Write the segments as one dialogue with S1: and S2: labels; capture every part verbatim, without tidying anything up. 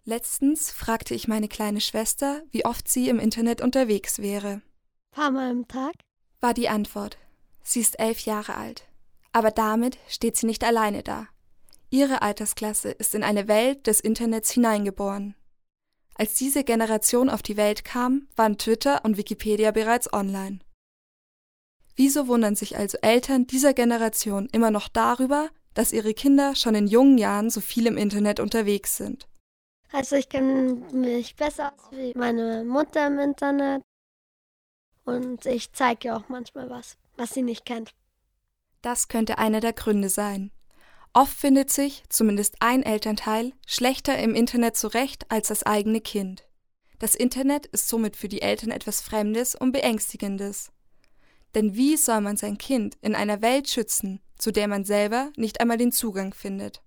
S1: Letztens fragte ich meine kleine Schwester, wie oft sie im Internet unterwegs wäre.
S2: Paar Mal am Tag,
S1: War die Antwort. Sie ist elf Jahre alt. Aber damit steht sie nicht alleine da. Ihre Altersklasse ist in eine Welt des Internets hineingeboren. Als diese Generation auf die Welt kam, waren Twitter und Wikipedia bereits online. Wieso wundern sich also Eltern dieser Generation immer noch darüber, dass ihre Kinder schon in jungen Jahren so viel im Internet unterwegs sind?
S2: also ich kenne mich besser aus wie meine Mutter im Internet und ich zeige ihr auch manchmal was, was sie nicht kennt.
S1: Das könnte einer der Gründe sein. Oft findet sich, zumindest ein Elternteil, schlechter im Internet zurecht als das eigene Kind. Das Internet ist somit für die Eltern etwas Fremdes und Beängstigendes. Denn wie soll man sein Kind in einer Welt schützen, zu der man selber nicht einmal den Zugang findet?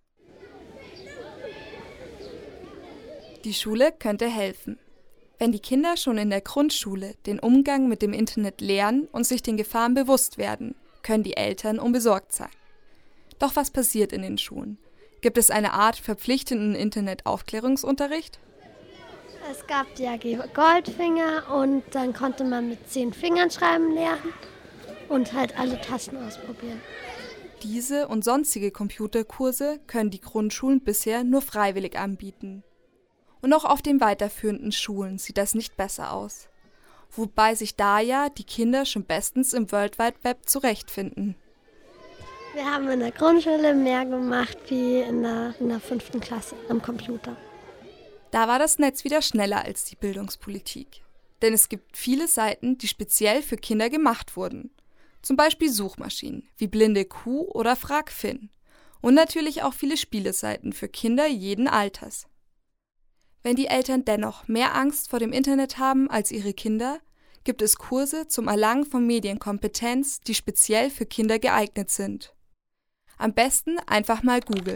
S1: Die Schule könnte helfen. Wenn die Kinder schon in der Grundschule den Umgang mit dem Internet lernen und sich den Gefahren bewusst werden, können die Eltern unbesorgt sein. Doch was passiert in den Schulen? Gibt es eine Art verpflichtenden Internetaufklärungsunterricht?
S2: Es gab die A G Goldfinger und dann konnte man mit zehn Fingern schreiben lernen und halt alle Tasten ausprobieren.
S1: Diese und sonstige Computerkurse können die Grundschulen bisher nur freiwillig anbieten. Und auch auf den weiterführenden Schulen sieht das nicht besser aus. Wobei sich da ja die Kinder schon bestens im World Wide Web zurechtfinden.
S2: Wir haben in der Grundschule mehr gemacht wie in der, in der fünften Klasse am Computer.
S1: Da war das Netz wieder schneller als die Bildungspolitik. Denn es gibt viele Seiten, die speziell für Kinder gemacht wurden. Zum Beispiel Suchmaschinen wie Blinde Kuh oder Frag Finn. Und natürlich auch viele Spieleseiten für Kinder jeden Alters. Wenn die Eltern dennoch mehr Angst vor dem Internet haben als ihre Kinder, gibt es Kurse zum Erlangen von Medienkompetenz, die speziell für Kinder geeignet sind. Am besten einfach mal googeln.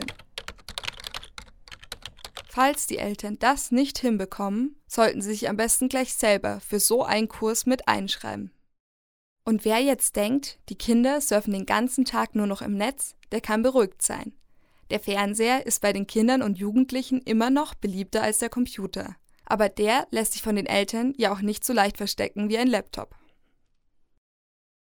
S1: Falls die Eltern das nicht hinbekommen, sollten sie sich am besten gleich selber für so einen Kurs mit einschreiben. Und wer jetzt denkt, die Kinder surfen den ganzen Tag nur noch im Netz, der kann beruhigt sein. Der Fernseher ist bei den Kindern und Jugendlichen immer noch beliebter als der Computer. Aber der lässt sich von den Eltern ja auch nicht so leicht verstecken wie ein Laptop.